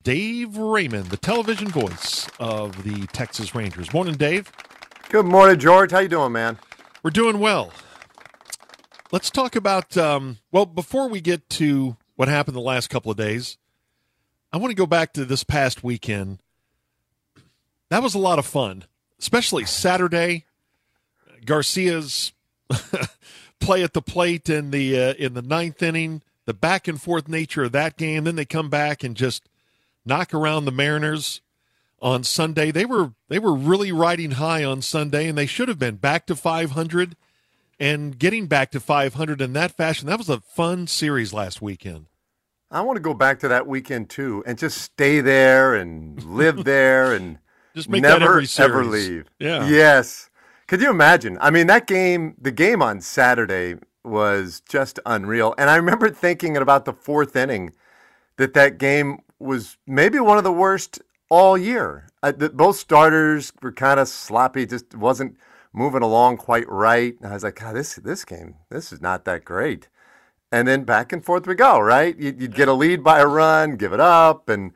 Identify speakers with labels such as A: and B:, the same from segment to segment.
A: Dave Raymond, the television voice of the Texas Rangers. Morning, Dave.
B: Good morning, George. How you doing, man?
A: We're doing well. Let's talk about, before we get to what happened the last couple of days, I want to go back to this past weekend. That was a lot of fun, especially Saturday. Garcia's play at the plate in the ninth inning, the back and forth nature of that game. Then they come back and just knock around the Mariners on Sunday. They were really riding high on Sunday, and they should have been back to 500 and getting back to 500 in that fashion. That was a fun series last weekend.
B: I want to go back to that weekend too and just stay there and live there and
A: just make
B: never
A: that every series.
B: Ever leave.
A: Yeah.
B: Yes. Could you imagine? I mean, the game on Saturday was just unreal. And I remember thinking about the fourth inning that game was maybe one of the worst all year. Both starters were kind of sloppy, just wasn't moving along quite right. And I was like, God, this game, this is not that great. And then back and forth we go, right? You'd get a lead by a run, give it up. And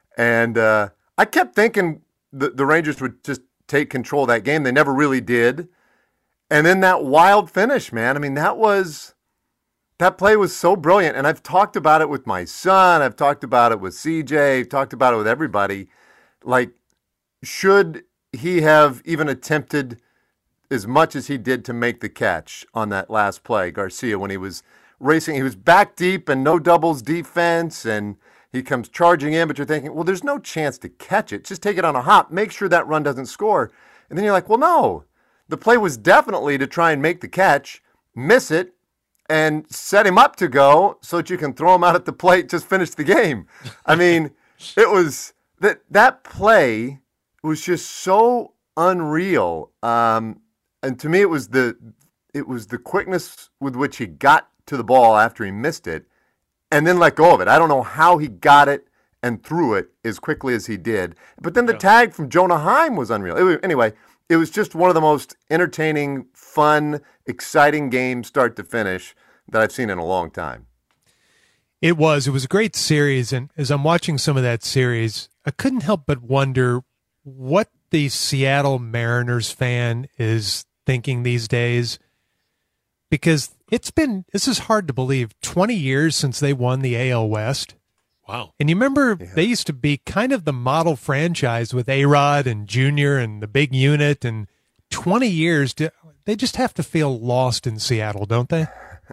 B: I kept thinking the Rangers would just take control of that game. They never really did. And then that wild finish, man. I mean, that play was so brilliant. And I've talked about it with my son. I've talked about it with CJ. I've talked about it with everybody. Like, should he have even attempted as much as he did to make the catch on that last play, Garcia, when he was racing? He was back deep and no doubles defense, and he comes charging in, but you're thinking, well, there's no chance to catch it. Just take it on a hop. Make sure that run doesn't score. And then you're like, well, no. The play was definitely to try and make the catch, miss it, and set him up to go so that you can throw him out at the plate, just finish the game. I mean, it was that play was just so unreal. And to me, it was the quickness with which he got to the ball after he missed it and then let go of it. I don't know how he got it and threw it as quickly as he did. But then the tag from Jonah Heim was unreal. Anyway, it was just one of the most entertaining, fun, exciting games start to finish that I've seen in a long time.
C: It was a great series, and as I'm watching some of that series, I couldn't help but wonder what the Seattle Mariners fan is thinking these days, because this is hard to believe, 20 years since they won the AL West.
A: Wow.
C: And you remember they used to be kind of the model franchise with A-Rod and Junior and the big unit, and 20 years, they just have to feel lost in Seattle, don't they?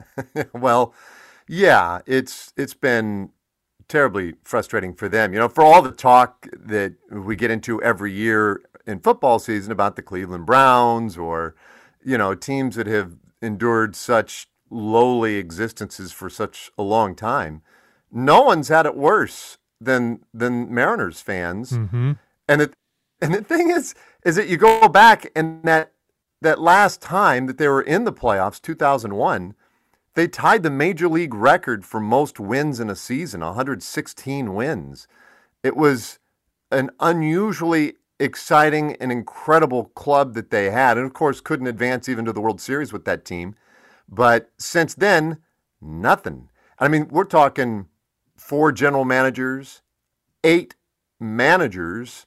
B: Well, yeah, it's been terribly frustrating for them. You know, for all the talk that we get into every year in football season about the Cleveland Browns or, you know, teams that have endured such lowly existences for such a long time, no one's had it worse than Mariners fans.
C: Mm-hmm.
B: And the thing is that you go back and that last time that they were in the playoffs, 2001, they tied the major league record for most wins in a season, 116 wins. It was an unusually exciting and incredible club that they had, and of course couldn't advance even to the World Series with that team. But since then, nothing. I mean, we're talking 4 general managers, 8 managers,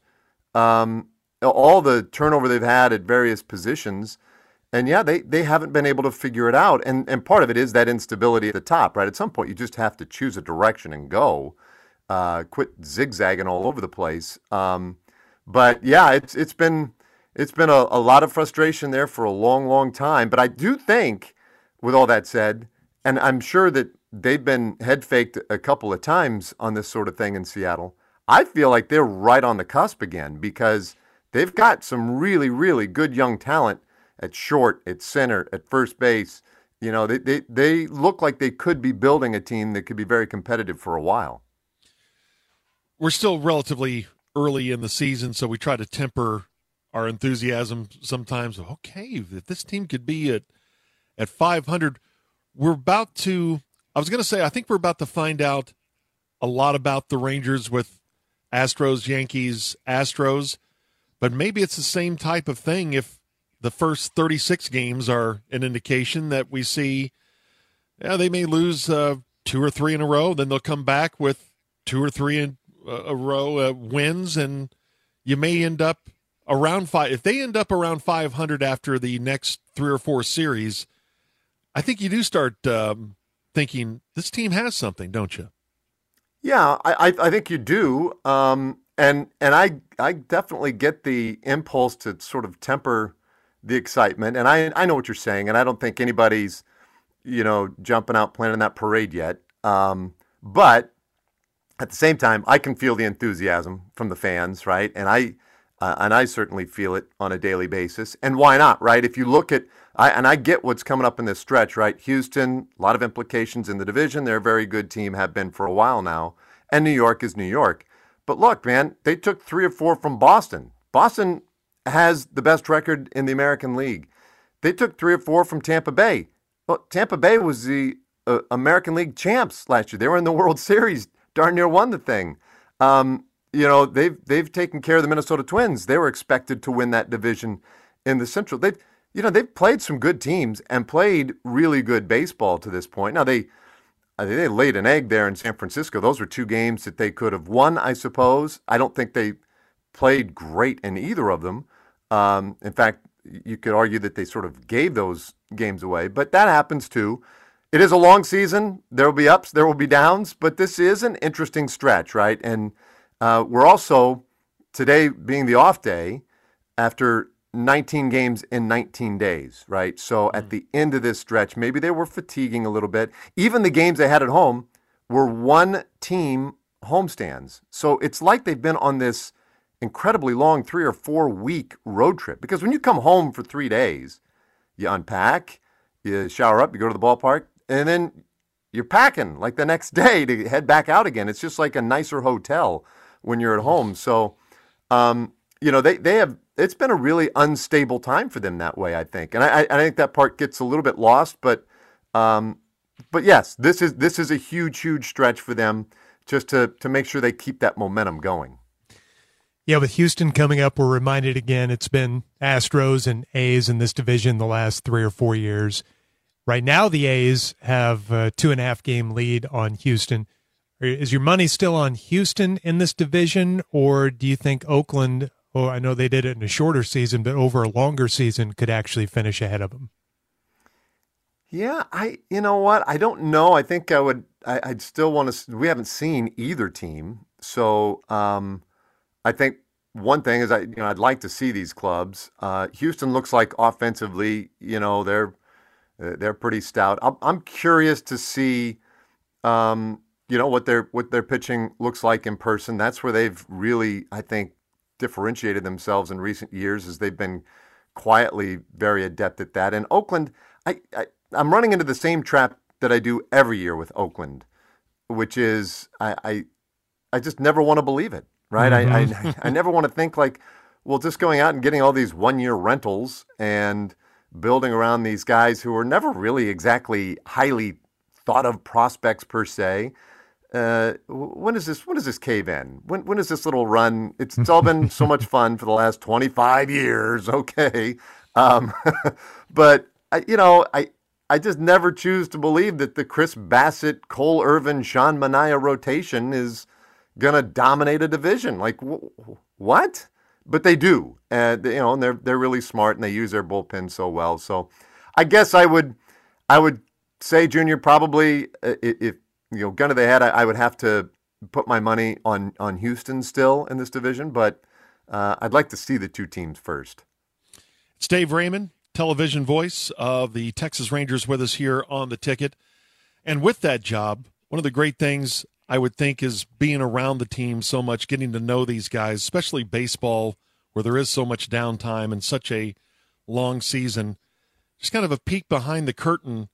B: all the turnover they've had at various positions. And yeah, they haven't been able to figure it out. And part of it is that instability at the top, right? At some point, you just have to choose a direction and go. Quit zigzagging all over the place. But yeah, it's been a lot of frustration there for a long, long time. But I do think, with all that said, and I'm sure that they've been head faked a couple of times on this sort of thing in Seattle, I feel like they're right on the cusp again because they've got some really, really good young talent at short, at center, at first base. You know, they look like they could be building a team that could be very competitive for a while.
A: We're still relatively early in the season, so we try to temper our enthusiasm sometimes. Okay, if this team could be at 500, we're about to, I was going to say, I think we're about to find out a lot about the Rangers with Astros, Yankees, Astros, but maybe it's the same type of thing if the first 36 games are an indication that we see, they may lose 2 or 3 in a row, then they'll come back with 2 or 3 a row wins, and you may end up around five. If they end up around 500 after the next 3 or 4 series, I think you do start thinking this team has something, don't you?
B: Yeah, I think you do. And I definitely get the impulse to sort of temper the excitement. And I know what you're saying, and I don't think anybody's, jumping out planning that parade yet. But at the same time, I can feel the enthusiasm from the fans, right? And I certainly feel it on a daily basis. And why not, right? If you look at, I get what's coming up in this stretch, right? Houston, a lot of implications in the division. They're a very good team, have been for a while now. And New York is New York. But look, man, they took 3 or 4 from Boston. Boston has the best record in the American League. They took 3 or 4 from Tampa Bay. Well, Tampa Bay was the American League champs last year. They were in the World Series, darn near won the thing. They've taken care of the Minnesota Twins. They were expected to win that division in the Central. They've played some good teams and played really good baseball to this point. Now they laid an egg there in San Francisco. Those were 2 games that they could have won, I suppose. I don't think they played great in either of them. In fact, you could argue that they sort of gave those games away, but that happens too. It is a long season. There will be ups, there will be downs, but this is an interesting stretch, right? And we're also, today being the off day, after 19 games in 19 days, right? So at the end of this stretch, maybe they were fatiguing a little bit. Even the games they had at home were 1-team homestands. So it's like they've been on this incredibly long 3 or 4 week road trip. Because when you come home for 3 days, you unpack, you shower up, you go to the ballpark, and then you're packing like the next day to head back out again. It's just like a nicer hotel when you're at home. So, they have, it's been a really unstable time for them that way, I think. And I think that part gets a little bit lost, but yes, this is a huge stretch for them just to make sure they keep that momentum going.
C: Yeah, with Houston coming up, we're reminded again it's been Astros and A's in this division the last 3 or 4 years. Right now, the A's have a 2.5 game lead on Houston. Is your money still on Houston in this division, or do you think Oakland, I know they did it in a shorter season, but over a longer season could actually finish ahead of them?
B: Yeah, you know what? I don't know. I think I'd still want to, we haven't seen either team. So, I think one thing is I'd like to see these clubs. Houston looks like offensively, they're pretty stout. I'm curious to see, what their pitching looks like in person. That's where they've really, I think, differentiated themselves in recent years, as they've been quietly very adept at that. And Oakland, I'm running into the same trap that I do every year with Oakland, which is I just never want to believe it. Right. Mm-hmm. I never want to think like, well, just going out and getting all these 1-year rentals and building around these guys who are never really exactly highly thought of prospects per se. When does this cave in? When is this little run? It's all been so much fun for the last 25 years. Okay. But I just never choose to believe that the Chris Bassett, Cole Irvin, Sean Manaea rotation is going to dominate a division. Like, what? But they do. And they're really smart, and they use their bullpen so well. So I guess I would say, Junior, probably if gun to the head, I would have to put my money on Houston still in this division, but I'd like to see the 2 teams first.
A: It's Dave Raymond, television voice of the Texas Rangers, with us here on The Ticket. And with that job, one of the great things I would think is being around the team so much, getting to know these guys, especially baseball, where there is so much downtime and such a long season. Just kind of a peek behind the curtain,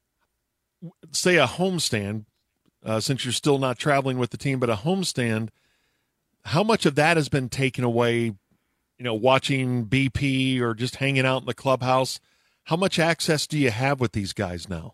A: say a homestand, since you're still not traveling with the team, but a homestand, how much of that has been taken away, watching BP or just hanging out in the clubhouse? How much access do you have with these guys now?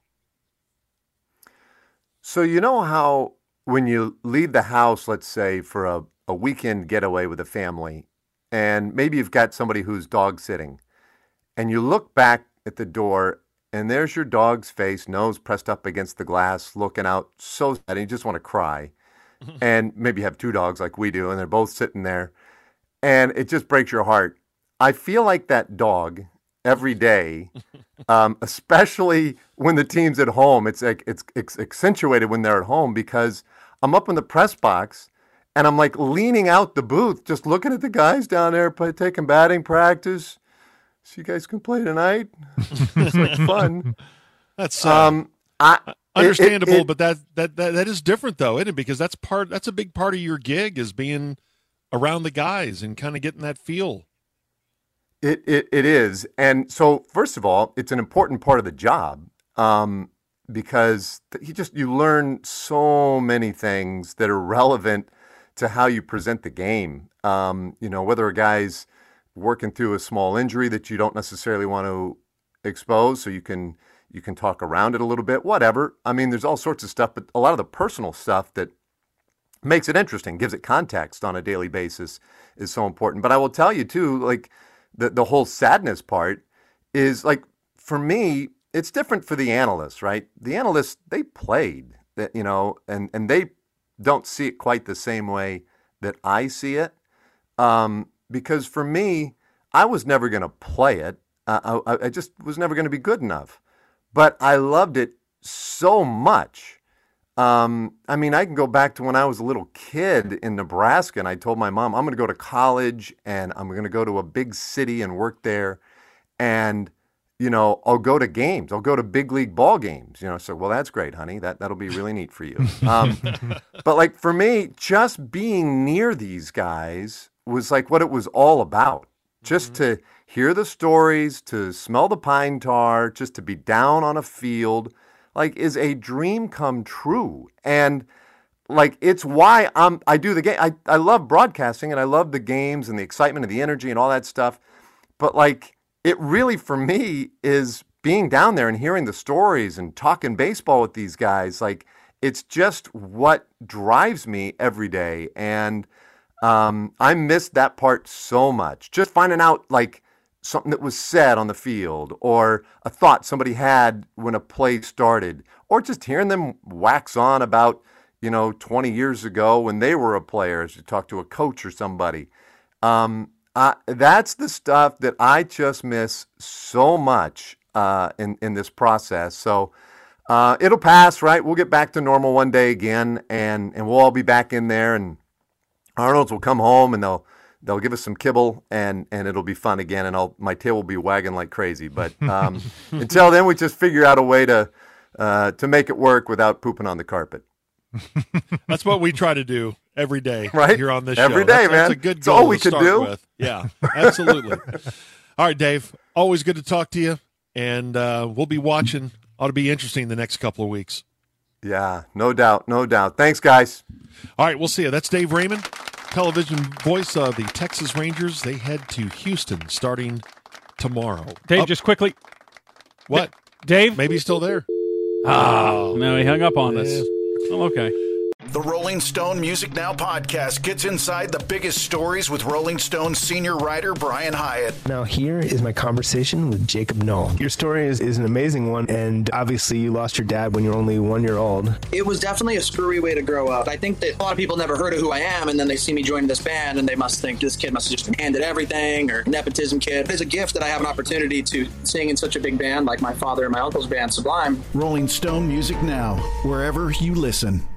B: So how when you leave the house, let's say, for a weekend getaway with a family, and maybe you've got somebody who's dog sitting, and you look back at the door, and there's your dog's face, nose pressed up against the glass, looking out so sad, and you just want to cry. and maybe have 2 dogs like we do, and they're both sitting there, and it just breaks your heart. I feel like that dog every day, especially when the team's at home. It's like it's accentuated when they're at home because I'm up in the press box and I'm like leaning out the booth, just looking at the guys down there taking batting practice. So you guys can play tonight. It's like fun.
A: That's understandable, but that is different though, isn't it? Because that's a big part of your gig is being around the guys and kind of getting that feel.
B: It is. And so first of all, it's an important part of the job because you learn so many things that are relevant to how you present the game. Whether a guy's working through a small injury that you don't necessarily want to expose, so you can talk around it a little bit, whatever. I mean, there's all sorts of stuff, but a lot of the personal stuff that makes it interesting, gives it context on a daily basis is so important. But I will tell you too, like the whole sadness part is like, for me, it's different for the analysts, right? The analysts, they played that, and they don't see it quite the same way that I see it. Because for me, I was never going to play it. I just was never going to be good enough. But I loved it so much. I can go back to when I was a little kid in Nebraska, and I told my mom, I'm going to go to college, and I'm going to go to a big city and work there. And, I'll go to games. I'll go to big league ball games. So, well, that's great, honey. That'll be really neat for you. But, like, for me, just being near these guys was like what it was all about. Just to hear the stories, to smell the pine tar, just to be down on a field, like, is a dream come true. And like, it's why I do the game. I love broadcasting and I love the games and the excitement and the energy and all that stuff. But like, it really, for me, is being down there and hearing the stories and talking baseball with these guys. Like, it's just what drives me every day. And I missed that part so much. Just finding out, like, something that was said on the field, or a thought somebody had when a play started, or just hearing them wax on about, 20 years ago when they were a player, as you talk to a coach or somebody. That's the stuff that I just miss so much in this process. So it'll pass, right? We'll get back to normal one day again, and we'll all be back in there, and Arnold's will come home, and they'll give us some kibble, and it'll be fun again, and my tail will be wagging like crazy. But until then, we just figure out a way to make it work without pooping on the carpet.
A: That's what we try to do every day,
B: right
A: here on this show.
B: Every day, man.
A: That's a good goal.
B: It's all we could do.
A: With. Yeah, absolutely. All right, Dave. Always good to talk to you, and we'll be watching. Ought to be interesting the next couple of weeks.
B: Yeah, no doubt, no doubt. Thanks, guys.
A: All right, we'll see you. That's Dave Raymond, television voice of the Texas Rangers. They head to Houston starting tomorrow.
D: Dave, just quickly.
A: What?
D: Dave?
A: Maybe he's still there.
D: Oh, no, he hung up on us. Oh, okay.
E: The Rolling Stone Music Now podcast gets inside the biggest stories with Rolling Stone senior writer Brian Hyatt.
F: Now here is my conversation with Jacob Noll. Your story is an amazing one, and obviously you lost your dad when you were only 1 year old.
G: It was definitely a screwy way to grow up. I think that a lot of people never heard of who I am, and then they see me joining this band, and they must think this kid must have just been handed everything, or nepotism kid. It's a gift that I have an opportunity to sing in such a big band like my father and my uncle's band, Sublime.
E: Rolling Stone Music Now, wherever you listen.